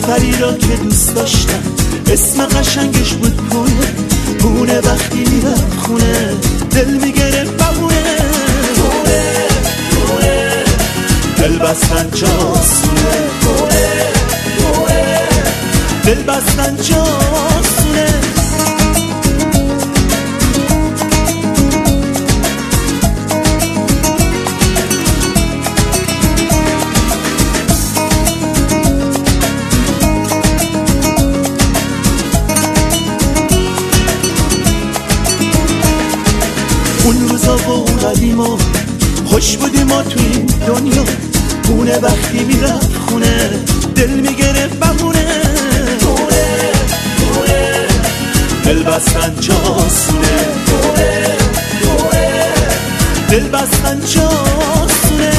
دختری را که دوست داشتم اسم قشنگش بود پونه. پونه وقتی میرم خونه دل میگرفت بمونه. پونه پونه دل بستن جاسونه. پونه پونه دل بستن جاسونه. اون روزا و اون قدیما خوش بودیم ما تو این دنیا. پونه وقتی میرفت خونه دل میگرفت بمونه. پونه پونه دل بستن جاسونه. پونه پونه دل بستن جاسونه.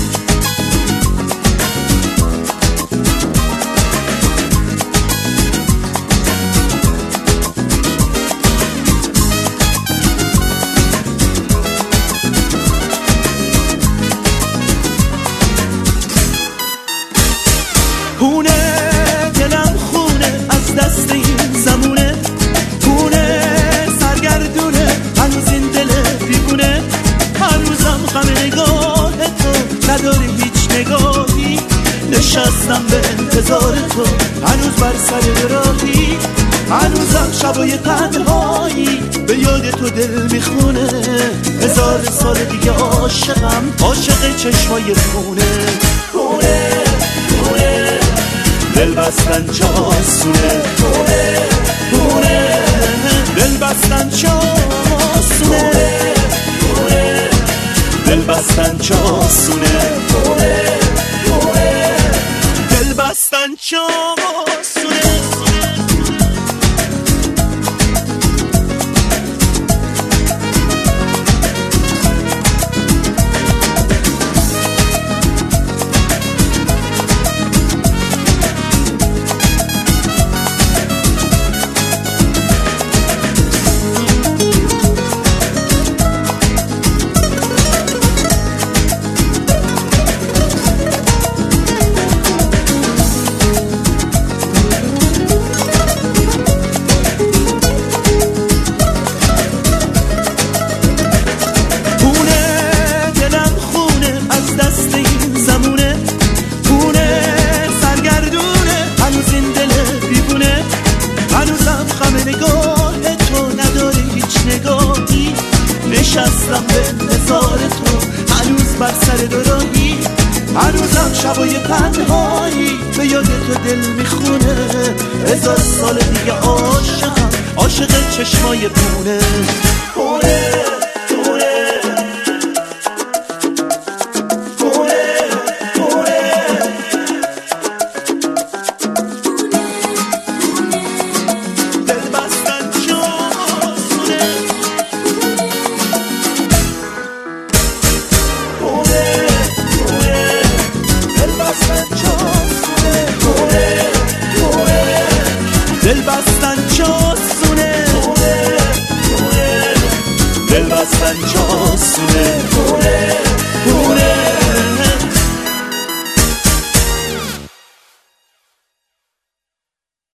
پونه دلم خونه از دست این زمونه. پونه سرگردونه هنوز این دل دیوونه. هنوزم غم نگاه تو نداری هیچ نگاهی. نشستم به انتظار تو هنوز بر سر راهی. هنوزم شبای تنهایی به یاد تو دل میخونه. 1000 سال دیگه عاشقم عاشق چشمای خونه. پونه پونه دل بستن جاسونه. پونه پونه دل بستن جاسونه. پونه دل بستن جاسونه. پونه پونه دل بستن جاسونه. نشستم به انتظار تو هنوز بر سر دوراهی. هنوزم شبای تنهایی به یاد تو دل میخونه. 1000 سال دیگه عاشقم عاشق چشمای پونه. پونه پونه پونه پونه دل بستن جاسونه. دل بستن جاسونه. دل بستن جاسونه.